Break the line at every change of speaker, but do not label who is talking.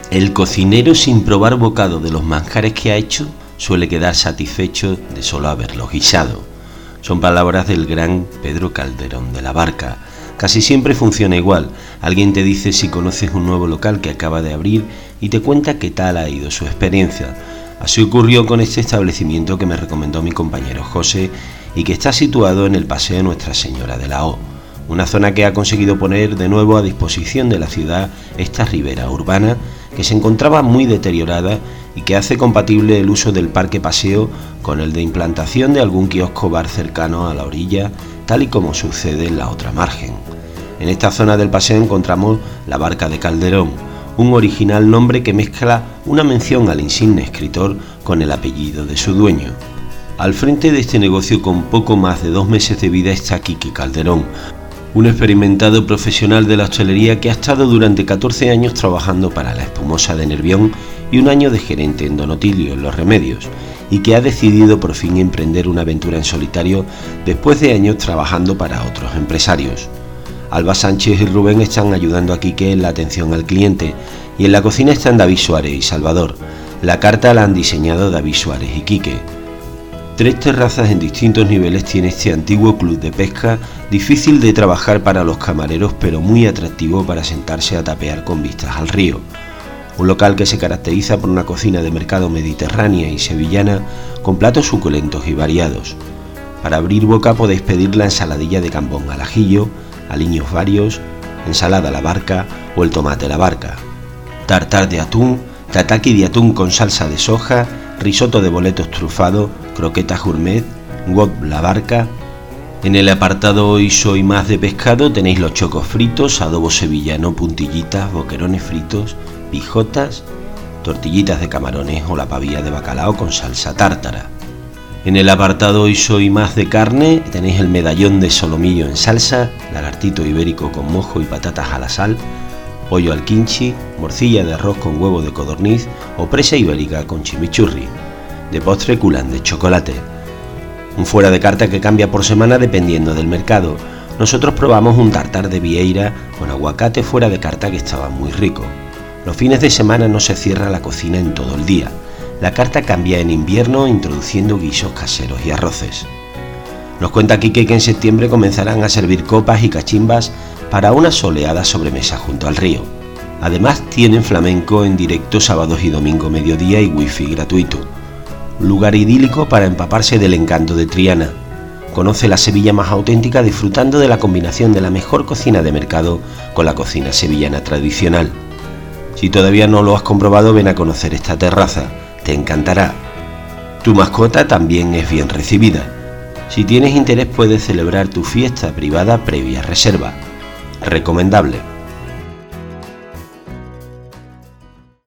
El cocinero, sin probar bocado de los manjares que ha hecho, suele quedar satisfecho de solo haberlos guisado. Son palabras del gran Pedro Calderón de la Barca. Casi siempre funciona igual. Alguien te dice si conoces un nuevo local que acaba de abrir y te cuenta qué tal ha ido su experiencia. Así ocurrió con este establecimiento que me recomendó mi compañero José y que está situado en el Paseo Nuestra Señora de la O, una zona que ha conseguido poner de nuevo a disposición de la ciudad esta ribera urbana que se encontraba muy deteriorada y que hace compatible el uso del parque paseo con el de implantación de algún kiosco bar cercano a la orilla, tal y como sucede en la otra margen. En esta zona del paseo encontramos la Barca de Calderón, un original nombre que mezcla una mención al insigne escritor con el apellido de su dueño. Al frente de este negocio, con poco más de 2 meses de vida, está Quique Calderón, un experimentado profesional de la hostelería que ha estado durante 14 años trabajando para la Espumosa de Nervión y 1 año de gerente en Don Otilio, en Los Remedios, y que ha decidido por fin emprender una aventura en solitario después de años trabajando para otros empresarios. Alba Sánchez y Rubén están ayudando a Quique en la atención al cliente, y en la cocina están David Suárez y Salvador. La carta la han diseñado David Suárez y Quique. 3 terrazas en distintos niveles tiene este antiguo club de pesca, difícil de trabajar para los camareros pero muy atractivo para sentarse a tapear con vistas al río. Un local que se caracteriza por una cocina de mercado mediterránea y sevillana con platos suculentos y variados. Para abrir boca podéis pedir la ensaladilla de gambón al ajillo, aliños varios, ensalada a la barca o el tomate a la barca, tartar de atún, tataki de atún con salsa de soja, risotto de boletos trufado, croquetas gourmet, wok la barca. En el apartado Hoy soy más de pescado tenéis los chocos fritos, adobo sevillano, puntillitas, boquerones fritos, pijotas, tortillitas de camarones o la pavía de bacalao con salsa tártara. En el apartado Hoy soy más de carne tenéis el medallón de solomillo en salsa, lagartito ibérico con mojo y patatas a la sal, pollo al quinchi, morcilla de arroz con huevo de codorniz o presa ibérica con chimichurri. De postre, culán de chocolate. Un fuera de carta que cambia por semana dependiendo del mercado. Nosotros probamos un tartar de vieira con aguacate fuera de carta que estaba muy rico. Los fines de semana no se cierra la cocina en todo el día. La carta cambia en invierno introduciendo guisos caseros y arroces. Nos cuenta Quique que en septiembre comenzarán a servir copas y cachimbas para una soleada sobremesa junto al río. Además tienen flamenco en directo sábados y domingo mediodía y wifi gratuito. Un lugar idílico para empaparse del encanto de Triana. Conoce la Sevilla más auténtica disfrutando de la combinación de la mejor cocina de mercado con la cocina sevillana tradicional. Si todavía no lo has comprobado, ven a conocer esta terraza, te encantará. Tu mascota también es bien recibida. Si tienes interés puedes celebrar tu fiesta privada previa reserva. Recomendable.